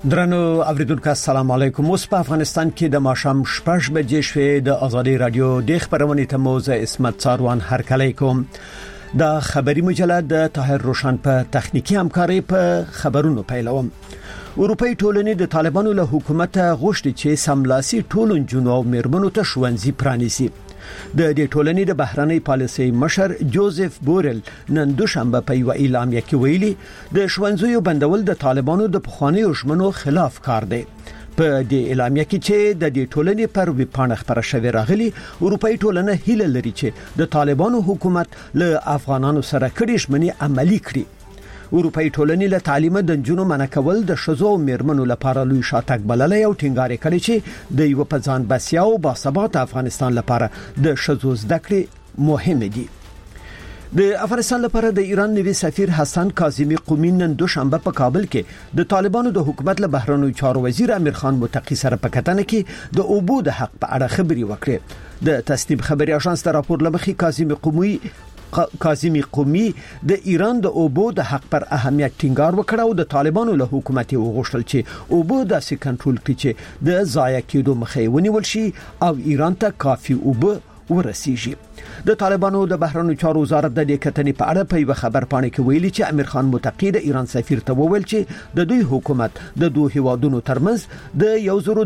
درنو اوریدونکو السلام علیکم. اوس په افغانستان کې د ماښام 6 بجې شوې د ازادي رادیو د خبرونې ته موزه اسمت څاروان هرکلی کوم. د خبري مجله د طاهر روشن په تخنیکی همکاري په خبرونو پیلوم. اروپای ټولنې د طالبانو له حکومت غوښتي چې سملاسي ټولن جنو او میرمنو ته ښوونځي پرانیسي. د دې ټولنې د بهرنۍ پالیسۍ مشر جوزف بورل نن دوشنبه په یو اعلامیه کې ویلي د ښوونځیو بندول د طالبانو د پخوانیو ژمنو خلاف کار دی. په دې اعلامیه کې چې د دې ټولنې پر ویبپاڼه خبره شوې راغلي، اروپای ټولنه هیله لري چې د طالبانو حکومت له افغانانو سره کړي ژمنې عملي کړي. اروپای ټولنې له تعلیم د جنونو منع کول د شذو او میرمنو لپاره لوی شاتګ بللې او ټینګار کړي چې د یو په ځان بسیا او باثبات افغانستان لپاره د شذو زده کړې مهمه دي. د افغانستان لپاره د ایران نوی سفیر حسن کاظمی قومی نن دوشنبه په کابل کې د طالبانو د حکومت له بهرنیو چارو وزیر امیر خان متقی سره په کتنه کې د اوبو د حق په اړه خبري وکړه. د تصنیف خبري اژانس د راپور لمخې کاظمی قومی د ایران د اوبو د حق پر اهمیت ټینګار وکړ او د طالبانو له حکومت وغوښتل چې اوبو داسې کنټرول کړي چې د ضایع کېدو مخه ونیول شي او ایران ته کافي اوبو ورسیږي. د طالبانو د بهرنیو چارو وزارت د کتنې په اړه په یو خبر پاڼه کې ویلي چې امیر خان متقی د ایران سفیر ته وویل چې د دوی حکومت د دوه هیوادونو ترمنځ د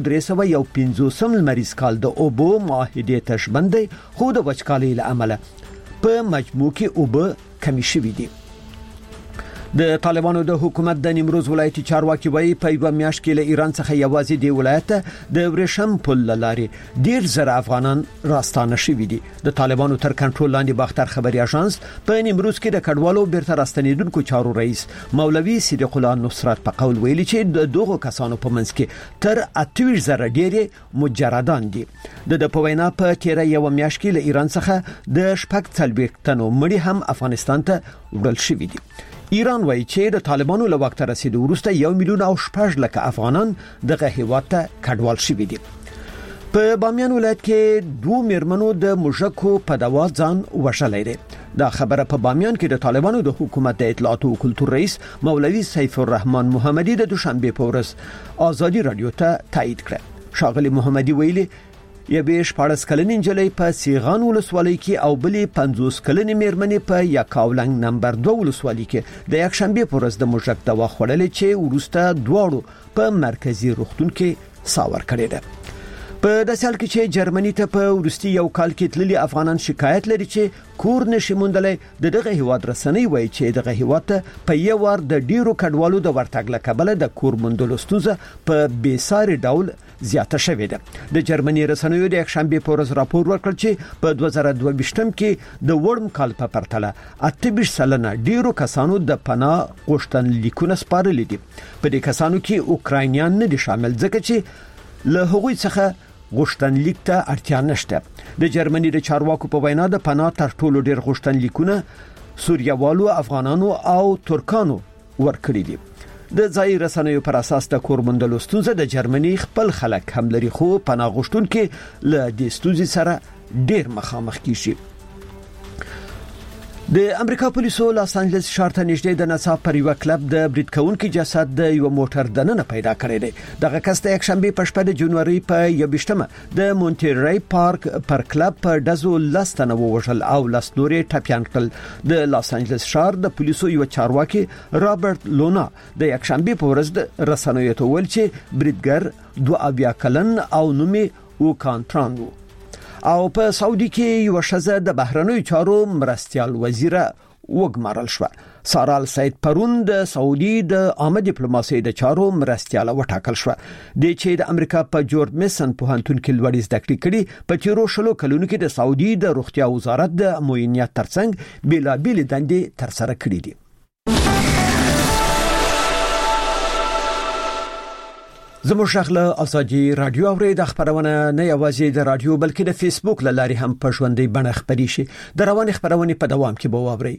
1350 لمریز کال د اوبو معاهده ته ژمن دی، خو د وچکالۍ له امله په مجموع کې اوبه کمی شوې دي. د طالبانو د حکومت د نیمروز ولایتي چارواکي وایي په یو میاشت کې له ایران څخه یوازې دی ولایت د ورشم پل لارې ډیر زر افغانان راستانه شوي دي. د طالبانو تر کنټرول لاندې باختر خبري اژانس په نیمروز کې د کډوالو بیرته راستنیدونکو چارو رئیس مولوي صدیق الله نصرت په قول ویلي چې د دغه کسانو په منځ کې تر 28 زر ډیر مجردان دي. د پوینا په تیر یو میاشت کې له ایران څخه د شپږ څلوېښت تنو مړي هم افغانستان ته وړل شوي دي. ایران وایي چې د طالبانو له وخت رسیدو وروسته 1,600,000 افغانان دغه هیواد ته کډوال شوي دي. په بامیان ولایت کې 2 میرمنو د موږکو په دوا ځان وژلی دی. دا خبره په بامیان کې د طالبانو د حکومت د اطلاعات او کلتور رئیس مولوي سیف الرحمن محمدي د دوشنبه په ورځ ازادي رادیو ته تایید کړه. شاغلي محمدي ویلي یبه 14 کلنې انجلۍ په سیغان ولسوالۍ کې او بلې 50 کلنې میرمنې په یکاولنګ نمبر 2 ولسوالۍ کې د یکشنبه پر ورځ د موږک دوا خوړلې چې ورسته دواړو په مرکزی روغتون کې ساور کړی ده. په داسې حال کې چې جرمني ته په ورستي یو کال کې تللي افغانان شکایت لري چې کور نشي موندلې. دغه هیواد رسنۍ وایي چې دغه هیواد ته په یو ور د ډیرو کډوالو د ورتګ لکبل د کور موندلو ستونزه په بیساري ډول زیاته شوې ده. د جرمني رسنیو د یکشنبه په ورځ راپور ورکړ چې په 2022 کې د وړم کال په پرتله 28 سلنه ډیرو کسانو د پناه غوښتنلیکونه سپارلي دي. په دې کسانو کې اوکراینیان نه دي شامل ځکه چې له هغوی څخه غوښتنلیک ته اړتیا نشته. د جرمني د چارواکو په وینا د پناه تر ټولو ډیر غوښتنلیکونه سوریوالو، افغانانو او ترکانو ورکړي دي. د ځای رسنیو پر اساس د کور موندلو ستونزه د جرمني خپل خلک هم لري، خو پناه غوښتونکو له دې ستونزې سره ډیر مخامخ کیږي. د امریکا پولیسو لاس انجلس ښار ته نږدې د نصاب پر یو کلب د برید کوونکي جسد د یو موټر دننه پیدا کړی دی. دغه کس د یکشنبه په شپه د جنوري په 21 د مونټری پارک پر کلب په دزو لاستنه ووژل او لاس نورې ټپيان کړل. د لاس انجلس ښار د پولیسو یو چارواکي رابرټ لونا د یکشنبه په ورځ د رسنیو ته ویل چې بریدګر 22 کلن او نومي وکانټران وو. او په سعودي کې یو شزه د بهرنیو چارو مرستيال وزیر وګمارل شو. سارال سید پرون د سعودي د عامه ډیپلوماسۍ د چارو مرستيال وټاکل شو. د چې د امریکا په جورج میسن پوهنتون کې لوړ زده کړې کړي. په تیرو شلو کلونو کې د سعودي د روغتیا وزارت د معاونیت ترڅنګ بیلابیل دندې تر سره کړې دي. زموږ شغله ازادي رادیو اورید خبرونه نه یوازې د رادیو بلکې د فیسبوک لاري هم په ژوندۍ بڼه خبري شي. د روان خبرونه په دوام کې به واوري.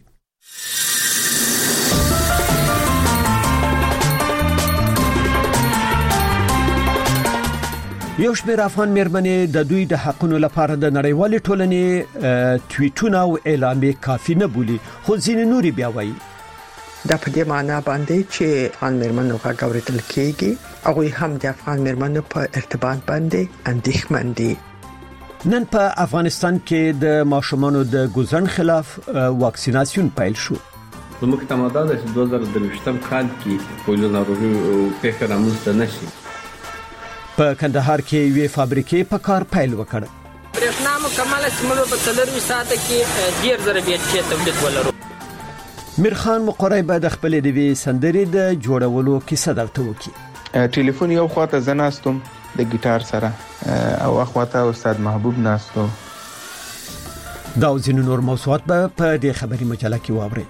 یو شمېر افغان میرمنې د دوی د حقونو لپاره د نړیوالې ټولنې ټویټونه او اعلامیې کافي نه بولي، خو ځینې نوري بیا وایي دا په دې معنی باندې چې افغان مېرمنو غږ اورېدل کېږي هغه هم د افغان مېرمنو په ارتباط باندې اندېښمن دي. نن په افغانستان کې د ماشومانو د ګوزن خلاف واکسیناسیون پیل شو. زموږ تماده د 2023م کال کې پولیو ناروغي او پیښه رامنځته نشي. په کندهار کې وی فابریکې په کار پیل وکړ. برېښنا مکمله سیمه په 4 ساعت کې 1000 بیټرۍ تولید ولرو. میرخان مقری به د خپل دی سندري د جوړولو کیسه درته وکي. ټلیفون یو خواته زناستم د ګیټار سره او اخواته استاد محبوب ناستو. دا ځینو نور موضوعات به په دې خبري مجله کې واورئ.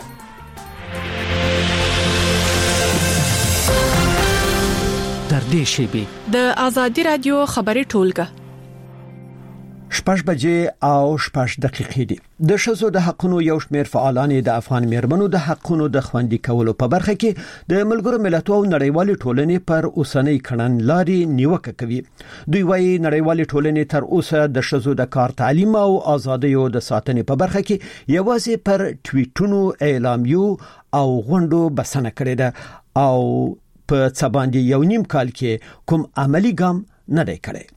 تر دې شیبې د ازادي رادیو خبري ټولګه 6 بجې او 6 دقیقې دي. د شذو د حقونو یو شمېر فعالان د افغان مېرمنو د حقونو د خوندي کولو په برخه کې د ملګرو ملتونو او نړیوالې ټولنې پر اوسنۍ کړنلارې نیوکه کوي. دوی وايي نړیوالې ټولنې تر اوسه د شذو د کار تعلیم او ازادیو د ساتنې په برخه کې یوازې پر ټویټونو اعلامیو او غونډو بسنه کړې ده او په څه باندې یو نیم کال کې کوم عملی ګام نه دی کړی.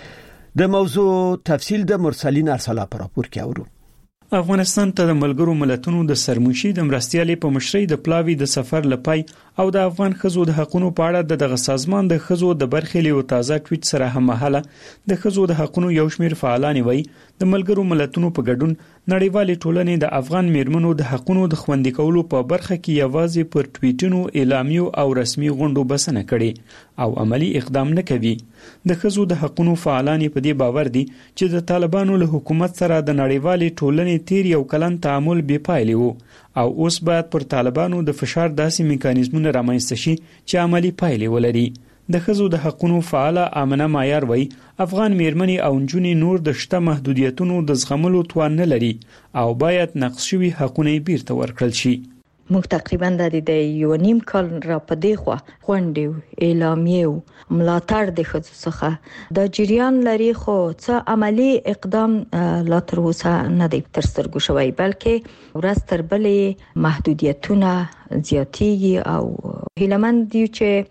د موضوع تفصیل د مرسلین ارسلا پر راپور کې اورو. افغانستان ته د ملګرو ملتونو د سرمنشي د مرستيالي په مشرۍ د پلاوی د سفر لپای او د افغان خزو د حقونو په اړه دغه سازمان د خزو د برخې له تازه ټویټ سره هم مهاله د خزو د حقونو یو شمېر فعالان وایي د ملګرو ملتونو په ګډون نړیوالې ټولنې د افغان مېرمنو د حقونو د خوندي کولو په برخه کې یوازې پر ټویټونو اعلامیو او رسمي غونډو بسنه کړي او عملی اقدام نه کوي. د خزو د حقونو فعالان په دې باور دي چې د طالبانو له حکومت سره د نړیوالې ټولنې تیر یو کلن تعامل بې پایلې وو او اوس باید پر طالبانو د فشار داسې میکانیزمونه رامنځته شي چې عملی پایلې ولري. د خزو د حقونو فعال امنه معیار وای افغان مېرمنې او نجونې نور د شته محدودیتونو د زغملو توان نه لري او باید نقص شوی حقونه بیرته ورکړل شي. موږ تقریبا د یو نیم کال را پدې خو غونډې اعلامیو ملاتړ د خصوص څخه د جریان لري خو څه عملی اقدام لا تر اوسه نه دی تر سترګو شوی بلکې ورځ تر بلې محدودیتونه زیاتېږي او هیلمن دی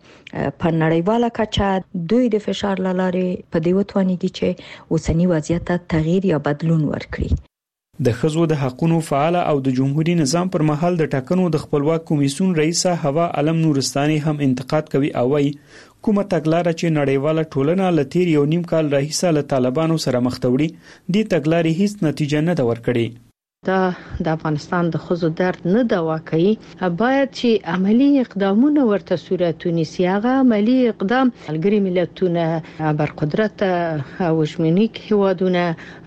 چې په نړیواله کچه دوی د فشار لارې په دې وتوانیږي چې اوسنی وضعیت تغییر یا بدلون ورکړي. د خزو د حقونو فعال او د جمهوریت نظام پر مهال د ټاکنو د خپلواک کمیسیون رئیسه هوا علم نورستاني هم انتقاد کوي او وايي کومه تګلارې چې نړیواله ټولنه لتیر یو نیم کال راهیسه له طالبانو سره مخ ته وړي دې تګلارې هیڅ نتیجه نه ده ورکړې. دا د افغانستان د خزو درد نه دوا کوي باید چې عملی اقدامونه ورته صورت ونیسي. هغه عملی اقدام ملګري ملتونه برقدرت او شمنیک هیوادونه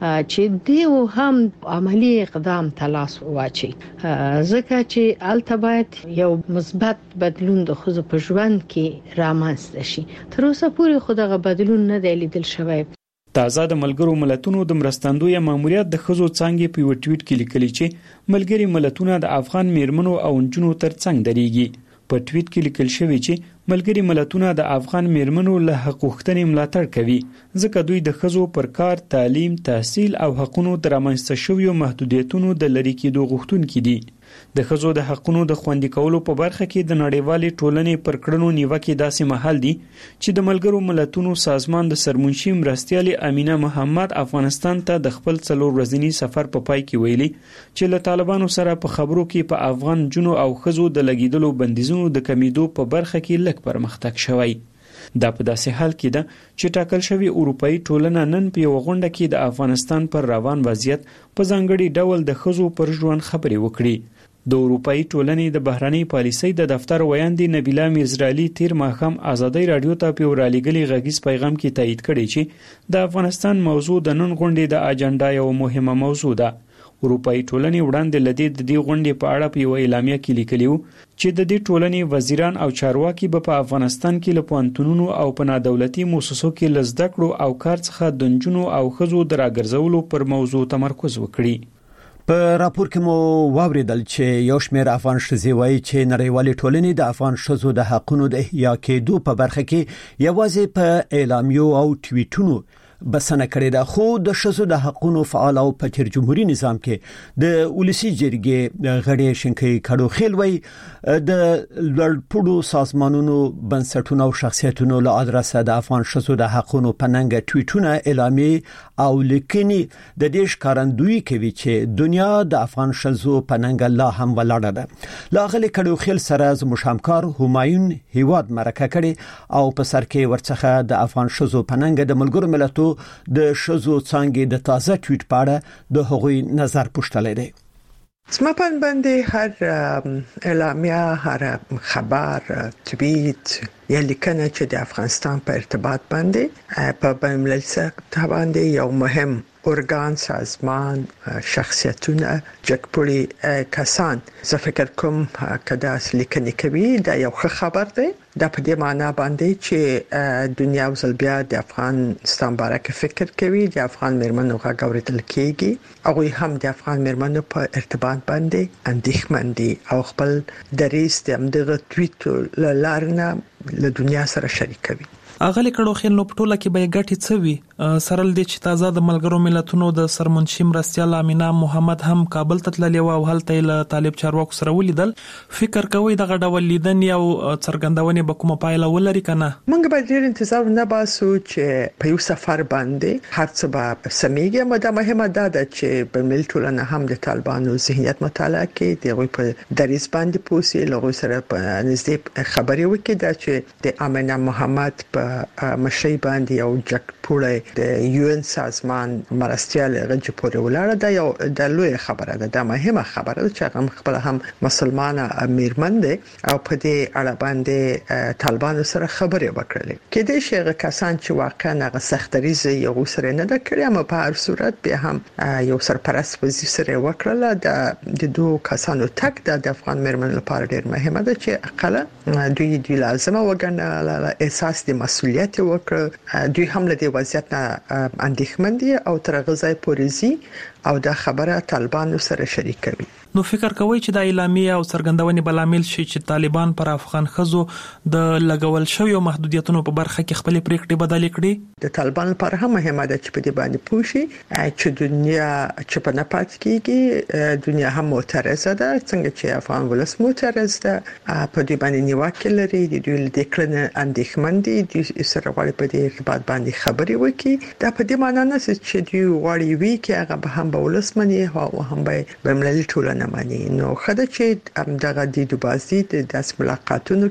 چې دیو هم عملی اقدام تلاش واچي ځکه چې الته باید یو مثبت بدلون د خزو په ژوند کې رامنځته شي. تر اوسه پورې خو دغه بدلون نه دی لیدل شوی. تازه د ملګرو ملتونو د مرستندوی ماموریت د خزو څنګه په یو ټویټ کې لیکلي چې ملګري ملتونه د افغان مېرمنو او نجونو ترڅنګ درېږي. په ټویټ کې لیکل شوی چې ملګري ملتونه د افغان مېرمنو له حقوقتنې ملاتړ کوي ځکه دوی د خزو پر کار، تعلیم، تحصیل او حقونو د رامنځته شویو محدودیتونو د لری کېدو غوښتونکي دي. د خزو د حقونو د خوندي کولو په برخه کې د نړیوالې ټولنې پر کړنو نیوکه داسې محل دي چې د ملګرو ملتونو سازمان د سرمنشي مرستيالي امینه محمد افغانستان ته د خپل 4 ورځنی سفر په پای کې ویلي چې له طالبانو سره په خبرو کې په افغان جنو او خزو د لګیدلو بندیزونو د کمیدو په برخه کې لږ پرمختګ شوی. دا په داسې حال کې ده چې ټاکل شوی اروپאי ټولنه نن په یو غونډه کې د افغانستان پر روان وضعیت په ځانګړي ډول د خزو پر ژوند خبرې وکړي. د اروپאי ټولنې د بهراني پالیسۍ د دفتر ویاندې نبیله میرزرالي تیر ماښام ازادي رادیو ته په ورالېګلي غږیز پیغام کې تایید کړی چې د افغانستان موضوع د نن غونډې د اجنډا یو مهمه موضوع ده. اروپאי ټولنې وړاندې لدې د دې غونډې په اړه په یو اعلامیه کې لیکلی و چې د دې ټولنې وزیران او چارواکي په افغانستان کې له پوهنتونونو او په نادولتي مؤسسو کې لزده کړو او کار څخه د نجونو او ښځو د راګرځولو پر موضوع تمرکز وکړي. په راپور کې مو واوریدل چې یو شمېر افغان ښځې وایي چې نړیوالې ټولنې د افغان ښځو د حقونو د احیا کېدو په برخه کې یوازې په اعلامیو او ټویټونو بسنه کړې ده. خو د شذو د حقوقو فعال او په تیر جمهوریت نظام کې د ولسی جرګې غړي شنکي کډو خېل وای د لړپړو سازمانونو بنسټونو او شخصیتونو له ادرسه د افغان شذو د حقوقو پننګ ټویټونه اعلامي او لیکنی د دې ښکارندوی کوي چې دنیا د افغان شذو پننګ الله هم ولاړه ده. لاغله کډو خېل سره زموږ همکار همایون هیواد مرکه کړي او په سر کې ورڅخه د افغان شذو پننګ د ملګرو ملتو د شذو څنګه د تازه ټویټ پاړه د هغوی نظر پوښتلې ده. سمپن باندې هر اعلامیه، هر خبر، توییت یا لیکنه چې د افغانستان په ارتباط باندې په بین المللي سطح باندې یو مهم ارګان، سازمان، شخصیتونه، جګپوړي کسان زه فکر کوم کدا لیکنې کوي دا یو ښه خبر دی. دا په دې معنی باندې چې دنیا وزل بیا د افغانستان باره کې فکر کوي، د افغان میرمنو غږ اورېدل کیږي، هغه هم د افغان میرمنو په ارتباط باندې اندېښمن دي او خپل دریځ د همدغه ټویټ لارنه له دنیا سره شریکوي. اغلی کډو خیل نو پټوله کې به ګټي څوي سرل د چې تازه د ملګرو ملتونو د سرمنشي مرستيال امینا محمد هم کابل ته تللی او هلته له طالب چارواکو سره ولیدل. فکر کوي د غډول لیدن یو څرګندونې به کومه پایله ولري کنه؟ موږ به ډیر انتظار نه باسو چې په یو سفر باندې هر څه به سمېږي. مده مهمه ده چې په ملي ټولنه هم د طالبانو ذهنیت مطالعه کوي، دغه په دریس باندې پوسي لغوي سره په نږدې خبري وکړي چې د امینا محمد په مشي باندې یو جګپوړی د UN سازمان مرستيال غږ پورې ولاړه ده. یو د لوی خبره ده، د مهمه خبره ده چې هغه خپل هم مسلمانه میرمن ده او په دې اړه باندې طالبانو سره خبرې وکړلې. کې دې شي کسان چې واقعا هغه سختريزه یو سره نه ده کړی، اما په هر صورت به هم یو سرپرست وظیفه سره وکړله. د دوه کسانو تک د افغان میرمن لپاره ډیر مهمه ده چې اقل دوی لازمه وګڼل احساس د مسؤلیت وکړه. دوی هم له دې وضعیت نه اندېښمن دي او تر غځای پوریزي او دا خبره طالبانو سره شریکوي. نو فکر کوي چې د اعلامیه او څرګندونې بلامل شي چې طالبان پر افغان خزو د لګول شوی محدودیتونو په برخه کې خپل پریکړې بدلې کړي؟ د طالبان لپاره هم مهمه ده چې په دې باندې پوښي چې دنیا چې په نپات کېږي دنیا هم معترضه ده، څنګه چې افغان ولس معترض ده، په دې باندې نیوکه لري، د دوی د کړنې اندېښمن دي، د سره غواړي په دې ارتباط باندې خبرې وکړي. دا په دې معنی نه چې دوی غواړي وی کې هغه به هم به ولس مني او هم به بمللي ټولنه مني. نو خدای چې دغه د دوبازي د داس ملاقاتونو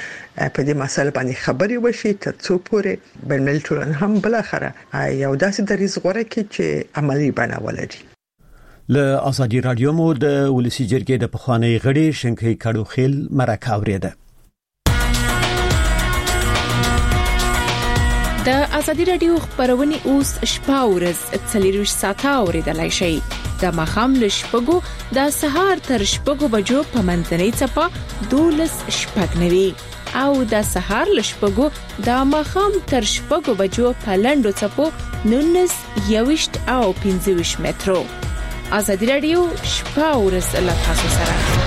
کې په دې مسله باندې خبرې وشي تر څو پورې بمللي ټولنه هم بل اخره یو داسې دریځ غوړه کې چې عملی بڼه ولري. له ازادي رادیو مو د ولسی جرګې د پخوانی غړي شنکي کډو خیل مرکه اوریده. د ازادي رادیو خبرونه اوس شپه ورځ 24 ساعته اوریدلای شئ. د مخام لشپګو د سهار تر شپګو بجو په منځنۍ چپه 12 شپږنوي او د سهار لشپګو د مخام تر شپګو بجو په لندو چپو 19 یوشت او 15 مترو. ازادي رادیو شپه ورځ له تاسو سره.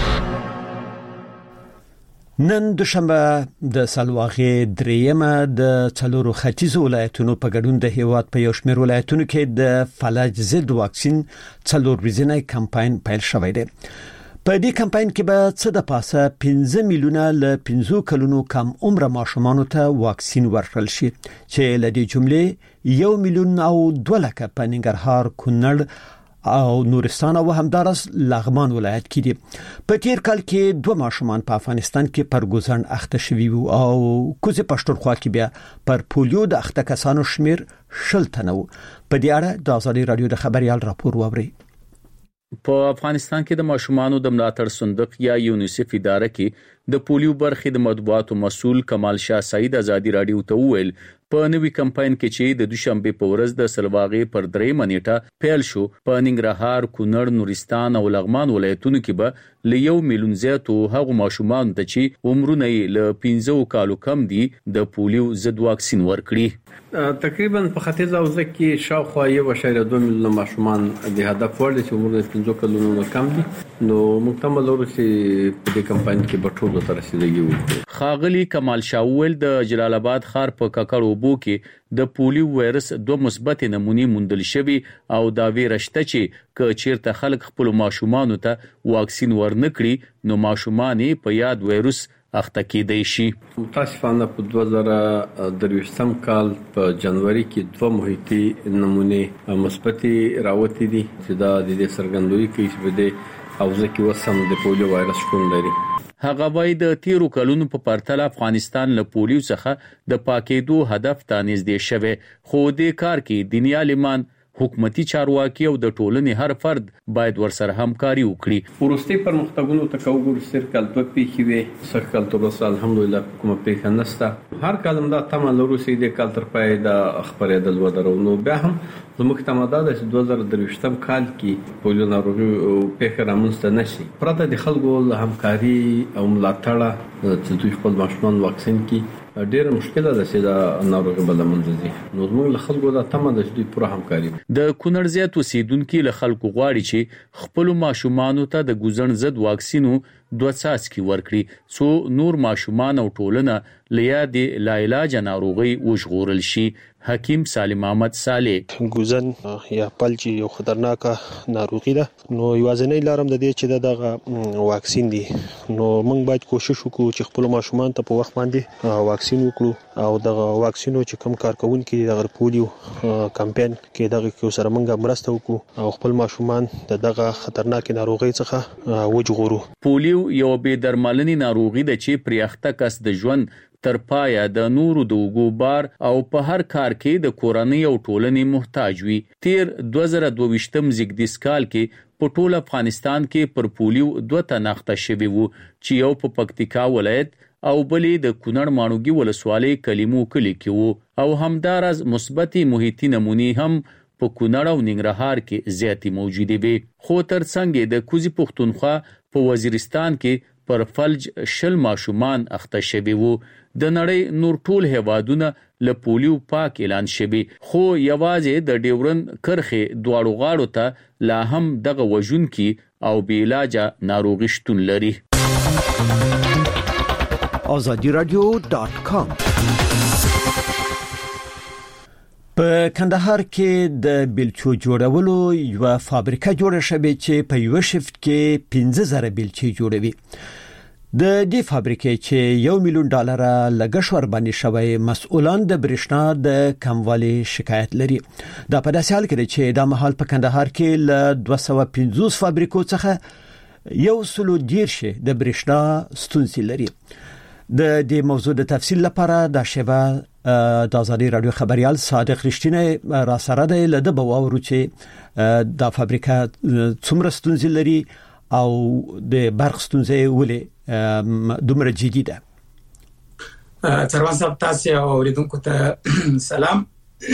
نن دوشنبه د سلواغې دریمه د څلورو ختیځو ولایتونو په ګډون د هیواد په یو شمېر ولایتونو کې د فلج ضد واکسین څلور ورځنی کمپاین پیل شوی دی. په دې کمپاین کې به څه د پاسه 15 میلیونه ل 15 کلونو کم عمر ماشومان ته واکسین ورکړل شي چې ل دې جملې 1 میلیون او 2 لک په ننګرهار، کونړ او نورستان او همدارس لغمان ولایت کې دي. په تیر کال کې 2 ماشومان په افغانستان کې پرګوزن اخته شوي وو او کوزه پښتونخوا کې بیا پر پولیو د اخته کسانو شمیر 10 تنه وو. په دې اړه د ازادي رادیو د خبريال راپور ووري. په افغانستان کې د ماشومانو د ملاتړ صندوق یا یونیسف اداره کې د پولیو برخې د مطبوعاتو مسؤل کمال شاه سعید ازادي رادیو ته وویل په نوې کمپاین کې چې د دوشنبه په ورځ د سلواغې پر 3 نیټه پیل شو په ننګرهار، کونړ، نورستان او لغمان ولایتونو کې به ل 1 میلیون زیاتو هغو ماشومان ته چې عمرونه یې ل 15 کالو کم دي د پولیو ضد واکسین ورکړي. تقریبا په ختیځ حوزه کې شاوخوا 1.2 میلیون ماشومان د هدف وړ دي چې عمر یې 15 کلونو کم دي. نو موږ ته ملور چې په دې کمپاین کې به ټول خلکو ته رسیدګي وکړي. خاغلی کمال شاول د جلال آباد ښار په ککړ اوبو کې د پولیو وایرس 2 مثبت نمونې موندل شوي او دا ویرشته چې ک چیرته خلک خپل ماشومان ته واکسین ورنکړي نو ماشومان په یاد وایرس اخته کېدای شي. متاسفانه په 2023 کال په جنوري کې 2 محیطي نمونې مثبتي راوتې دي چې دا د دې سرګندوي کوي چې د حوزه کې وسم د پولیو وایرس شتون لري. هغه وای د تیرو کلونو په پرتله افغانستان له پولیو څخه د پاکېدو هدف ته نږدې شوه خو د کار کې دنیا لیمان حکومتي چارواکي او د ټولنې هر فرد باید ورسره همکاري وکړي. ورستي پرمختګونو ته کوګور سرکل په پیخي وي سرکل تر اوسه الحمدلله کومه پیښه نشته. هر کلم دا تمه لرو چې د کال تر پای د خبرې د ودرو نو بیا هم زموږ تماده د 2023 کال کې پولیو ناروغي پیښه رامنځته نشي پرته د خلکو همکاري او ملاتړ چې دوی خپل ماشومان واکسین کړي ډېر مشکله ده چې دا ناروغي بل منځي. نو موږ له خلکو دا تمه د دوی پوره همکاري د کونړ زیات اوسیدونکو له خلکو غواړي چې خپل ماشومان ته د ګوزن ضد واکسینو 2 څاڅکي ورکړي څو نور ماشومان او ټولنه لیا د لا علاج ناروغي وژغورل شي. حکیم سالم احمد صالح ګوزن یا پلچ یو خطرناکه ناروغي ده نو یوازینۍ لارم د دې چې دغه واکسین دي نو موږ باید کوشش وکړو چې خپل ماشومان ته په وخت باندې واکسین وکړو او دغه واکسینو چې کوم کارکونکي دغه پولیو کمپاین کې دغه کې سره موږ مرسته وکړو او خپل ماشومان دغه خطرناک ناروغي څخه وژغورو. پولیو یو به درملنې ناروغي ده چې پریاخته کس د ژوند تر پایا د نورو د وګوبار او په هر کار کې د کورنۍ او ټولنې محتاج وي. تیر 2022 زیږدیز کال کې په ټول افغانستان کې پر پولیو 2 تناخته شوي وو چې یو په پکتیکا ولایت او بلې د کونړ ماڼوګي ولسوالۍ کلیمو کلی کې وو او همدارز مثبتي محیطي نمونې هم په کونړ او ننګرهار کې زیاتې موجوده وي. خو ترڅنګ د کوزي پښتونخوا په وزیرستان کې پر فلج شل ماشومان اخته شوي وو. د نړۍ نور ټول هیوادونه له پولیو پاک اعلان شوي خو یوازې د ډیورن کرخه دواړو غاړو ته لا هم دغه وژونکي او بې علاجه ناروغي شتون لري. azadiradio.com په کندهار کې د بیلچو جوړولو یو فابریکه جوړه شوه چې په یو شفت کې 15000 بیلچې جوړوي. د دې فابریکې چې $1 میلیون لګښت ور باندې شوی مسؤلان د برېښنا د کموالي شکایت لري. دا په داسې حال کې چې د مهال په کندهار کې ل 250 فابریکو څخه 110 د برېښنا ستونزې لري. د دې موضوع د تفصیل لپاره د شبا د آزادي رادیو خبريال صادق رښتینی را سره د لده بواورو چې د فابریکه څومره ستونزې لري او د برق ستونزې ولې دومره جدي ده. څروان صاحب تاسو اوریدونکو ته سلام.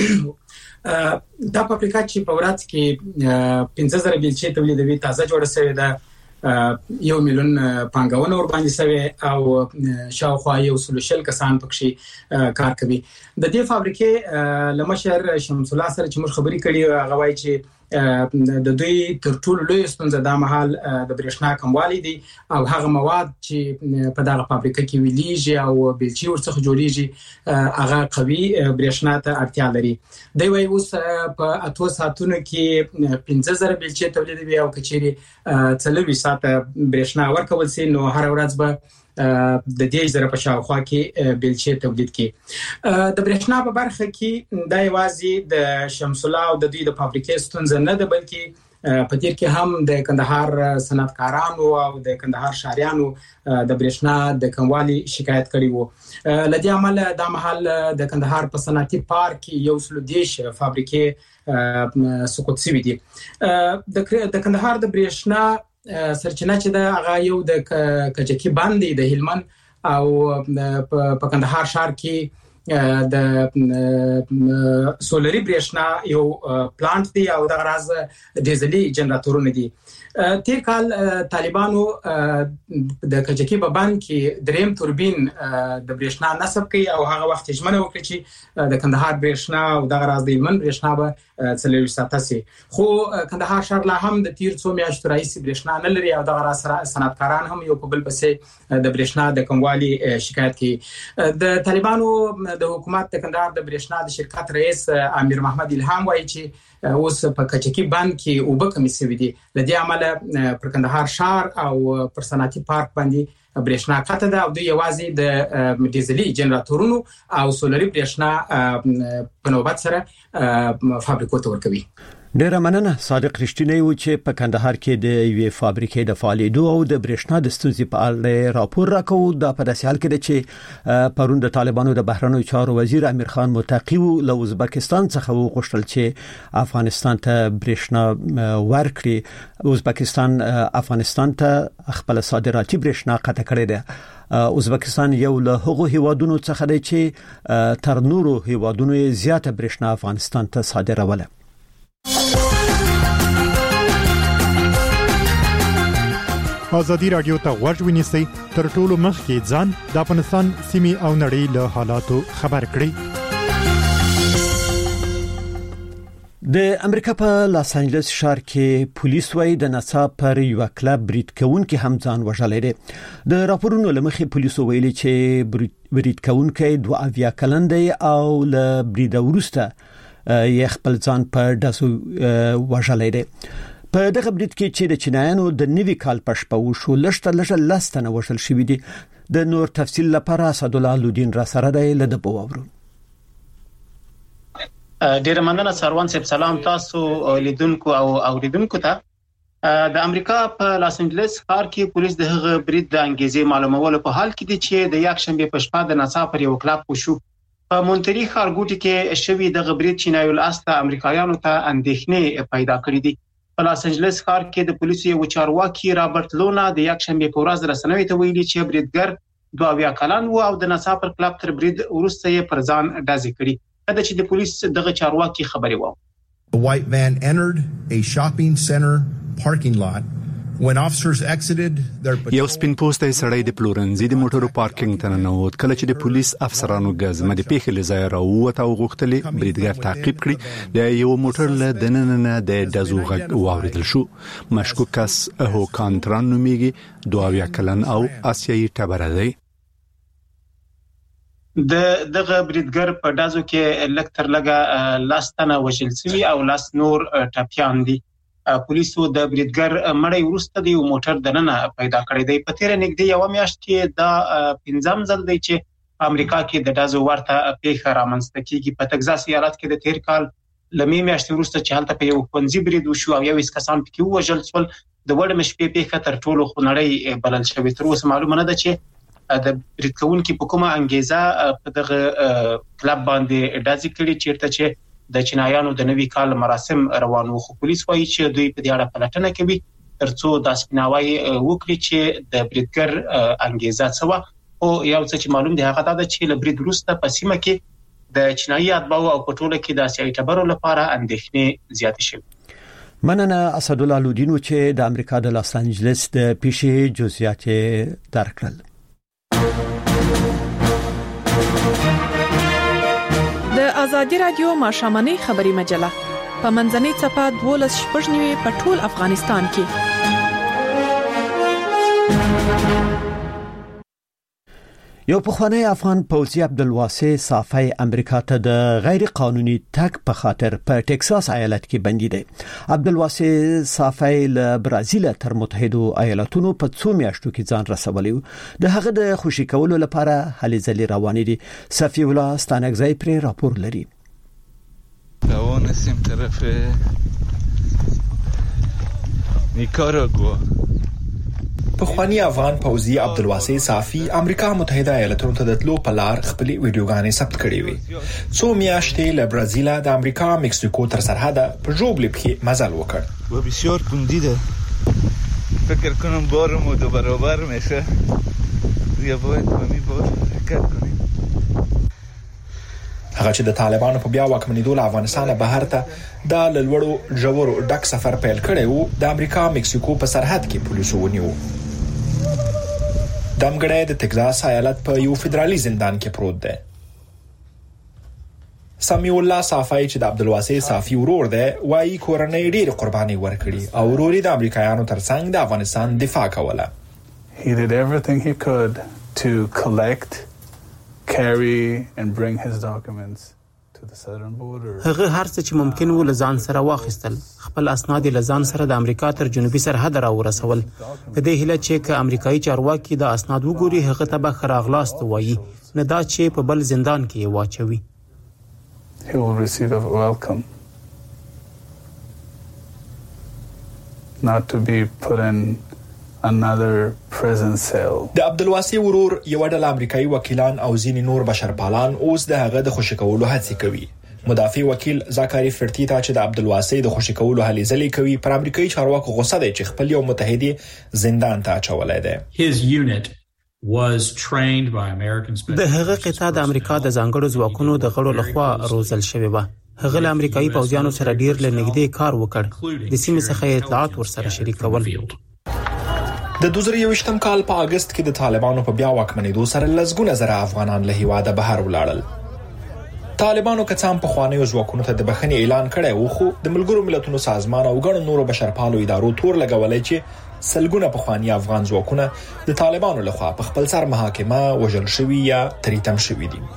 دا فابریکه چې په ورځ کې 15000 بیلچې تولیدوي تازه جوړه شوې ده. 1 میلیون پانګونه ور باندې شوی او شاوخوا 100 کسان پکې کار کوي. د دې فابریکې لمشر شمس الله سره چې موږ خبرې کړې هغه وایي چې د دوی تر ټولو لوی ستونزه د مهال د برېښنا کموالی دي او هغه مواد چې په دغه فابریکه کې ویلېږي او بیلچې ورڅخه جوړیږي هغه قوي برېښنا ته اړتیا لري. دوی وايي اوس په 8 ساعتونو کې 15000 بیلچې تولیدوي او کچېري 40 ساعته برېښنا ورکول سي نو هر ورځ به د دې زره په شاوخوا کې بیلچې تولید کی. د برېښنا په برخه کې د یوازې د شمس الله او د دوی د فابریکې ستونزه نه ده بلکې په تیر کې هم د کندهار صنعتکارانو او د کندهار شهريانو د برېښنا د کموالي شکایت کړي وو. لدی عمل د محل د کندهار په صنعتي پارک یو سلودیش فابریکې سقوط شوی دي. د کندهار د برېښنا سرچینه چې دا هغه یو د کجکی باندې د هلمند او په کندهار ښار کې د سولري برېښنا یو پلانټ دی او د غراز ډیزلي جنراتورونه دي. تیر کال طالبانو د کجکی په باندې کې دریم توربین د برېښنا نصب کړي او هغه وخت ژمنه وکړي چې د کندهار برېښنا او د غراز د هلمند برېښنا به 40 ساعته سي خو کندهار شهر لا هم د تیر څو میاشتو راځي برېښنا نه لري او دغه سره صنعتکاران هم یو په بل پسې د برېښنا د کموالي شکایت کوي د طالبانو د حکومت د کندهار د برېښنا د شرکت رئیس امیر محمد الهام وایي چې اوس په کچکی بند کې اوبه کمی سوي دي لدې عمله پر کندهار شهر او پر صنعتي پارک باندې برېښنا قطع ده او دوی یوازې د ډیزلي جنراتورونو او سولري برېښنا په نوبت سره فابریکو ته ورکوي. ډیره مننه صادق رښتینی و چې په کندهار کې د یوې فابریکې د فعالیدو او د برېښنا د ستونزې په اړه راپور راکوي. دا په داسې حال کې ده چې پرون د طالبانو د بهرنیو چارو وزیر امیر خان متقی له ازبکستان څخه وغوښتل چې افغانستان ته برېښنا ورکړي. ازبکستان افغانستان ته خپل صادراتي برېښنا قطع کړې ده. ازبکستان یو له هغو هیوادونو څخه دی چې تر نورو هیوادونو زیاته برېښنا افغانستان ته صادروله. ازادي رادیو ته غوږ ونیسئ تر ټولو مخکې ځان د افغانستان سیمې او نړۍ له حالاتو خبر کړئ. د امریکا په لاس انجلس ښار کې پولیس وايي د ناڅاپه پر یو کلب برید کوونکي هم ځان وژلی دی. د راپورونو لمخې پولیسو ویلي چې برید کوونکی 22 کلن دی او له برید وروسته یې خپل ځان په داسو وژلی دی. په دغه برید کې چې د چینایانو د نوي کال په شپه وشو لږ لستنه وژل شوې دي. د نور تفصیل لپاره اسد الله لودین را سره دی لده بوورو. ډیر مننه سروان صاحب. سلام تاسو لیدونکو او اوریدونکو ته. د امریکا په لاس انجلس ښار کې پولیس د هغه برید د انګیزې معلومولو په حال کې دي چې د یک شنبه په شپه د ناڅاپه پر یو کلب وشو. په مونټری ښارګوټي کې شوی د غبرید چینایي الاصله امریکایانو ته اندېښنې پیدا کړې دي. په لاس انجلس ښار کې د پولیسو یو چارواکي رابرټ لونا د یک شنبه په ورځ رسنوي ته ویلي چې بریدګر 22 کلن و او د ناڅاپه کلب تر برید وروسته یې پر ځان ډزې کړې. دا چې د پولیس دغه چارواکي خبري و. A white van entered a shopping center parking lot. When officers exited their یو سپین پوسټی سړی د پلورنځي د موټرو پارکینګ ته ننوت. کله چې د پولیس افسرانو غزمه د پیښې لځای راووت او غوښتلې بریدګر تعقیب کړي، د یو موټر له دننه د دزو غږ واوریدل شو. مشکوک کس هوکان تران نومیږي، 22 کلن او آسیایي ټبره دی. دغه بریدګر په دازو کې لکتر لګه لاستنه وژل شوی او لاس نور ټاپیان دي. پولیسو د بریدګر مړی ورسته دی موټر دننه پیدا کړی دی. په تیر نږدې یو میاشت کې دا 15م ځل دی چې امریکا کې د دازو ورته پیښه رامنځته کیږي. په تگزاس ایالت کې د تیر کال لمې میاشتې وروسته چې هلته په یو ښوونځي برید وشو او یو کسان پکې وژل شول. د وړ مشپې پیښه تر ټولو خونړۍ بلل شوې. تر اوسه معلومه نه ده چې د برید کوونکي په کومه انګیزه په دغه کلب باندې دازي کړي چیرته چې د چینایانو د نوي کال مراسم روان وو. خو پولیس وایي چې دوی په دې اړه پلټنه کوي ترڅو د سپیناوي وکړي چې د بریدګر انګیزه څه و. او یو څه چې معلوم دی هغه دا چې له برید وروسته په سیمه کې د چینایي اتباعو او په ټوله کې د آسیایي ټبرو لپاره اندېښنې زیاتې شوې. مننه اسد الله لودین چې د امریکا د لاس انجلس د پیښې جزئیات درکړل. د ازادي رادیو ماشامنۍ خبري مجله په منځنۍ چپه 12 په ټول افغانستان کې. یو پخوانی افغان پوځي عبدالواسع صافی امریکا ته د غیر قانوني تګ په خاطر په ټکساس ایالت کې بندي دی. عبدالواسع صافی له برازیل تر متحده ایالاتونو په 2 میاشتو کې ځان رسولی و. د هغه د خوشی کولو لپاره هلې ځلې روانې دي. صفی الله ستانکزی پر راپور لري. روان هستیم طرف نیکاراگوا. پخوانی افغان پوځي عبدالواسع صافی امریکا متحده ایالاتونو ته د تلو په لار خپل ویډیوګانې ثبت کړې وي. 2 میاشتې له برازیل د امریکا مکسیکو تر سرحد په ژوبل کې مزل وکړ. و بسیار گندیده. فکر کنم بارم دو برابر میشه. یا باید کمی بار حرکت کنیم. هغه چې د طالبانو په بیا واکمنېدو له افغانستان بهر ته د لړوړو جوړو ډک سفر پیل کړی وو. د امریکا مکسیکو په سرحد کې پولیسو ونیو. دمګړی د تگزاس ایالت په یو فدرالي زندان کې پروت دی. سمیع الله صافی چې د عبدالواسع صافی ورور دی وايي کورنۍ ډېر قرباني ورکړي او ورور د امریکایانو ترڅنګ د افغانستان دفاع کوله. He did everything he could to collect, carry and bring his documents to the southern border. هغه هر څه چې ممکن و لزان سره واخیستل، خپل اسناد لزان سره د امریکا تر جنوبي سرحد را ورسول. په دې هیله چې ک امریکایي چارواکي د اسناد وګوري هغه ته به خراغلاست وایي، نه دا چې په بل زندان کې واچوي. He will receive a welcome, not to be put in another prison cell. د عبدالواسع ورور یو ډول امریکایي وکیلان او ځینې نور بشرپالان اوس د هغه د خوشی کولو هڅې کوي. مدافع وکیل زاکاری فرتیتا چې د عبدالواسع د خوشی کولو هلې ځلې کوي، پر امریکایي چارواکو غوسه دی چې خپل یو متحدي زندان ته اچولای دی. His unit was trained by American special. د هغه قطاع د امریکا د ځانګړو ځواکونو د غړو لخوا روزل شوی و. هغه له امریکایي پوځیانو سره ډیر لنګدې کار وکړ، د سیمې څخه اطلاعات ورسره شریکول. د 2021م کال په اگست کې د طالبانو په بیا واکمنېدو سره لسګونه زره افغانان له هیواده بهر ولاړل. طالبانو کڅام په خوانیو ځواکونو ته د بخښنې اعلان کړی و، خو د ملګرو ملتونو سازمان او ګڼو نورو بشرپالو ادارو تور لګولای چې سلګونه په خواني افغان ځواکونه د طالبانو لخوا په خپل سر محاکمه وژل شوي یا تریتم شوي دي.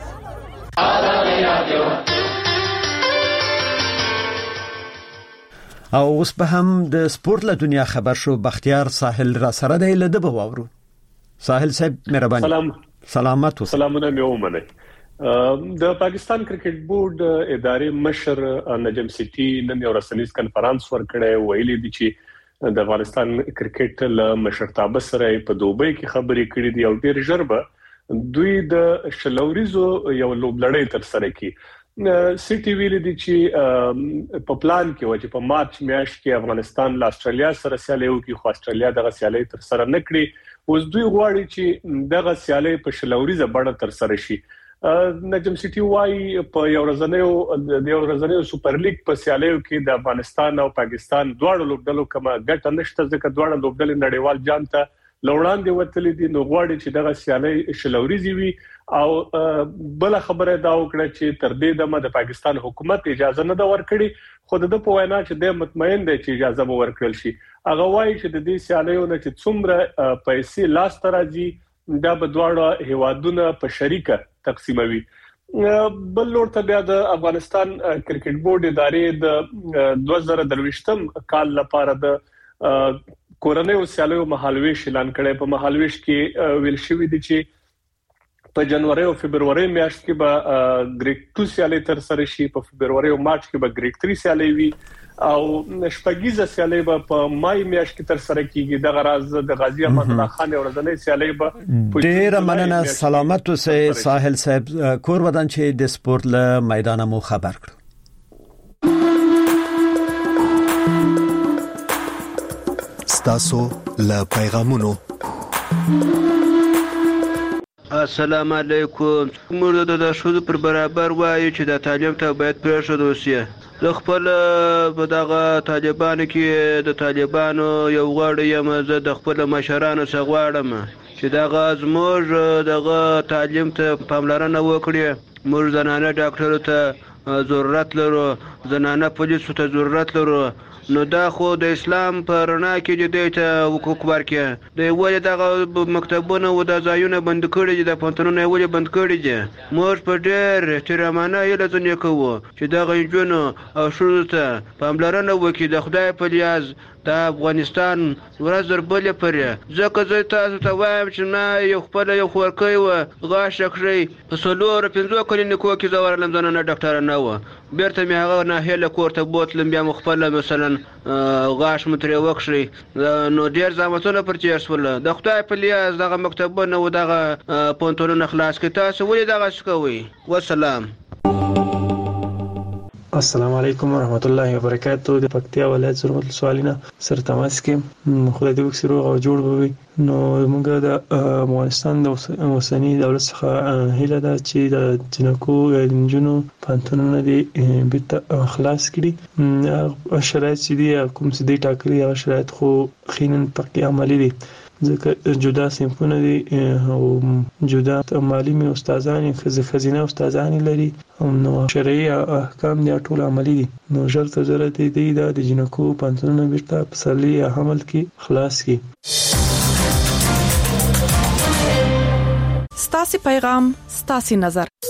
او اوس به هم د سپورت له دنیا خبر شو. بختیار ساحل را سره دی، له ده به واورو. ساحل صاحب مهرباني. سلامت اوسه. سلامونه مې ومنه. د پاکستان کرکټ بورډ ادارې مشر نجم سیټي نن یو رسنیز کنفرانس ورکړی، ویلي دي چې د افغانستان کرکټ له مشرتابه سره په دوبۍ کې خبرې کړې دي او ډېر ژر به دوی د شلوریزو یو لوبلړۍ تر سره کړي. سیټي ویلي دي چې په پلان کې و چې په مارچ میاشت کې افغانستان له استرالیا سره سیالي وکړي، خو استرالیا دغه سیالي تر سره نه کړې. اوس دوی غواړي چې دغه سیالي په شلوریزه بڼه تر سره شي. نجم سیټي وايي په یو ورځنیو سپر لیګ په سیالیو کې د افغانستان او پاکستان دواړو لوبډلو کومه ګټه نشته، ځکه دواړه لوبډلې نړیوال جام ته لوړاندې وتلې دي. نو غواړي چې دغه سیالي شلوریزي وي. او بل خبره دا وکړه چې تر دې دمه د پاکستان حکومت اجازه نه دا ورکړي، خو د په وینا چې د مطمئن دی چې اجازه به ورکړل شي. هغه وايي چې د دې سیالیو نه چې څومره پیسې لاس ته راځي دا به دواړه هیوادونه په شریکه تقسیموي. بل لور ته بیا د افغانستان کرکټ بورډ ادارې د 2023م کال لپاره د کورنیو سیالیو مهالويش اعلان کړي. په مهالويش کې ویل شوی دی چې په جنوري او فبرवरी میاشت کې به ګریډ 2 سیالي تر سره شي، په فبرवरी او مارچ کې به ګریډ 3 سیالي وي او شپږیزه سیالي به په مای میاشت کې تر سره کیږي. د غراز د غازی احمد الله خان ورځنی سیالي به ډیر مننه. سلامت اوسه ساحل صاحب. کور ودان چې د سپورت له میدان مو خبر کړ. ستاسو له پیغامونو. السلام علیکم. موږ د شذ پر برابر وایو چې د تعلیم ته باید پرېښودل شي. د خپل په دغه طالبانو کې د طالبانو یو غړی یم، زه د خپل مشرانو څخه غواړم چې دغه زموږ دغه تعلیم ته پاملرنه وکړي. موږ زنانه ډاکټرو ته ضرورت لرو، زنانه پولیسو ته ضرورت لرو. نو دا خو د اسلام په رڼا کې د دې ته حقوق ورکړي. د ولې دغه مکتبونه او د ځایونه بند کړي دي، د پونتونونه ولې بند کړي دي؟ موږ په ډېر احترامانه یې لزنې کوو چې دغه جنونو او شروع ته پاملرنه وکړي. د خدای په لیاز د افغانستان ورځ بلې پرې، ځکه زه تاسو ته وایم چې نه یو خپل یو خورکۍ و غاښ کړی په 4-5 کلینیکو کې زه ورلم، زنانه ډاکټره نه و. بیرته مې هغه ناهیله کور ته بوتلم، بیا مې خپل مثلا غاښ مې ترې وکړی. نو ډېر زحمتونه پر تېر شول. د خدای په لیاز دغه مکتبونه او دغه پونتونونه خلاص کړي. تاسو ولې دغه کوئ؟ والسلام. السلام علیکم ورحمت الله وبرکاتہ. د پکتیا ولایت ضرورت سوالینه سره تماس کې خدای دې وکړي روغ او جوړ وي. نو موږ د افغانستان د اوسنی دولت څخه هیله ده چې د جنکو انجنونو پانتونونه دې بیرته خلاص کړي. شرایط چې دي کوم څه دي ټاکلي، هغه شرایط خو خینن پکې عملي دي. ځکه جدا صنفونه دي او جدا مالی می استادان خزینه استادان لري نو شرعي احکام دي ټول عملی دي نو ضرورت دی د جنکو پنځونه بیرته پسلی عمل کې خلاص کی. ستاسي پیغام ستاسي نظر